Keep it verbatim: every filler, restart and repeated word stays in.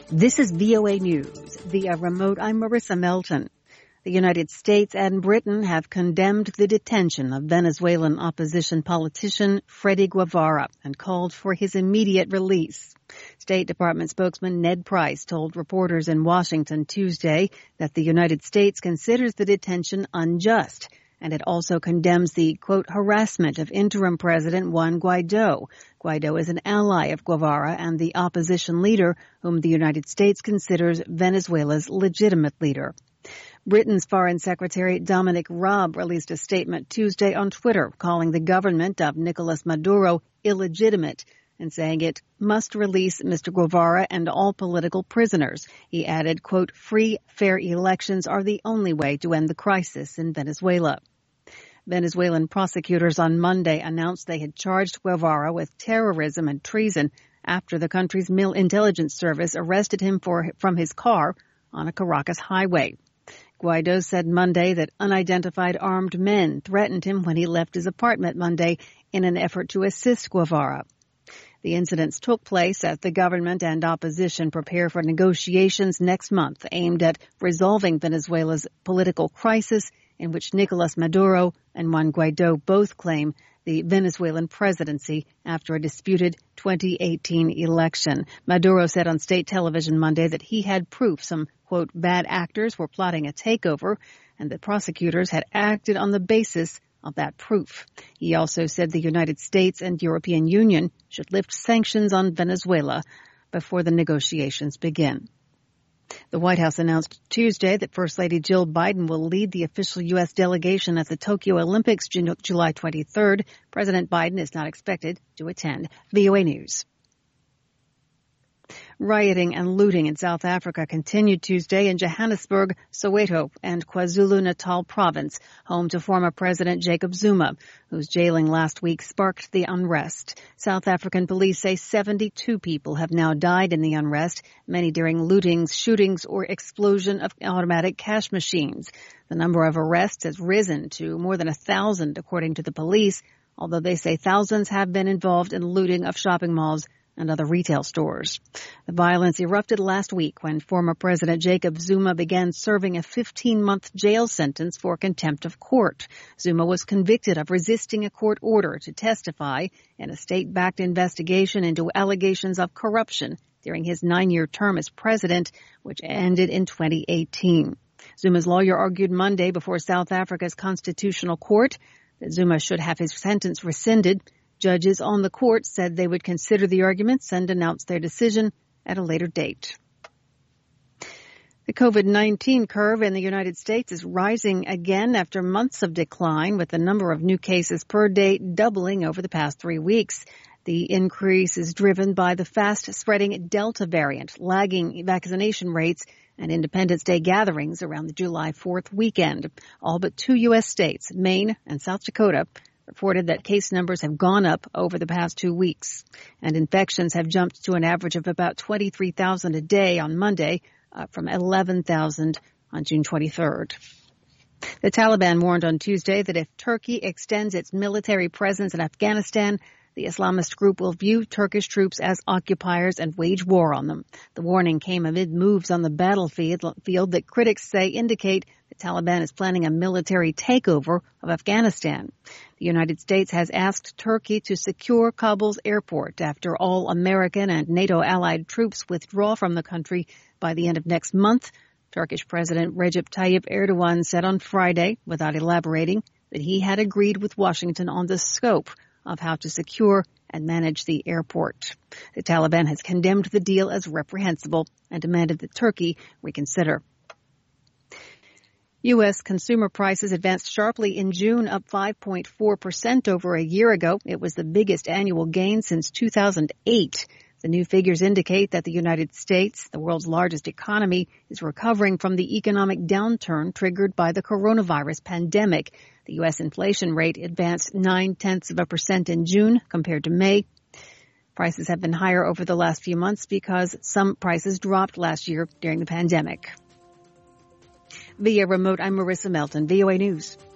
This is V O A News. Via remote, I'm Marissa Melton. The United States and Britain have condemned the detention of Venezuelan opposition politician Freddy Guevara and called for his immediate release. State Department spokesman Ned Price told reporters in Washington Tuesday that the United States considers the detention unjust, and it also condemns the, quote, harassment of interim President Juan Guaido. Guaido is an ally of Guevara and the opposition leader, whom the United States considers Venezuela's legitimate leader. Britain's Foreign Secretary Dominic Raab released a statement Tuesday on Twitter calling the government of Nicolas Maduro illegitimate and saying it must release Mister Guevara and all political prisoners. He added, quote, free, fair elections are the only way to end the crisis in Venezuela. Venezuelan prosecutors on Monday announced they had charged Guevara with terrorism and treason after the country's Mil Intelligence Service arrested him for, from his car on a Caracas highway. Guaido said Monday that unidentified armed men threatened him when he left his apartment Monday in an effort to assist Guevara. The incidents took place as the government and opposition prepare for negotiations next month aimed at resolving Venezuela's political crisis, in which Nicolas Maduro and Juan Guaido both claim the Venezuelan presidency after a disputed twenty eighteen election. Maduro said on state television Monday that he had proof some, quote, bad actors were plotting a takeover and that prosecutors had acted on the basis of that proof. He also said the United States and European Union should lift sanctions on Venezuela before the negotiations begin. The White House announced Tuesday that First Lady Jill Biden will lead the official U S delegation at the Tokyo Olympics July twenty-third. President Biden is not expected to attend. V O A News. Rioting and looting in South Africa continued Tuesday in Johannesburg, Soweto, and KwaZulu-Natal province, home to former President Jacob Zuma, whose jailing last week sparked the unrest. South African police say seventy-two people have now died in the unrest, many during lootings, shootings, or explosion of automatic cash machines. The number of arrests has risen to more than a thousand, according to the police, although they say thousands have been involved in looting of shopping malls and other retail stores. The violence erupted last week when former President Jacob Zuma began serving a fifteen-month jail sentence for contempt of court. Zuma was convicted of resisting a court order to testify in a state-backed investigation into allegations of corruption during his nine-year term as president, which ended in twenty eighteen. Zuma's lawyer argued Monday before South Africa's Constitutional Court that Zuma should have his sentence rescinded. Judges on the court said they would consider the arguments and announce their decision at a later date. The COVID nineteen curve in the United States is rising again after months of decline, with the number of new cases per day doubling over the past three weeks. The increase is driven by the fast-spreading Delta variant, lagging vaccination rates, and Independence Day gatherings around the July fourth weekend. All but two U S states, Maine and South Dakota, reported that case numbers have gone up over the past two weeks, and infections have jumped to an average of about twenty-three thousand a day on Monday, up from eleven thousand on June twenty-third. The Taliban warned on Tuesday that if Turkey extends its military presence in Afghanistan, the Islamist group will view Turkish troops as occupiers and wage war on them. The warning came amid moves on the battlefield field that critics say indicate the Taliban is planning a military takeover of Afghanistan. The United States has asked Turkey to secure Kabul's airport after all American and NATO allied troops withdraw from the country by the end of next month. Turkish President Recep Tayyip Erdogan said on Friday, without elaborating, that he had agreed with Washington on the scope of how to secure and manage the airport. The Taliban has condemned the deal as reprehensible and demanded that Turkey reconsider. U S consumer prices advanced sharply in June, up five point four percent over a year ago. It was the biggest annual gain since two thousand eight. The new figures indicate that the United States, the world's largest economy, is recovering from the economic downturn triggered by the coronavirus pandemic. The U S inflation rate advanced nine-tenths of a percent in June compared to May. Prices have been higher over the last few months because some prices dropped last year during the pandemic. Via remote, I'm Marissa Melton, V O A News.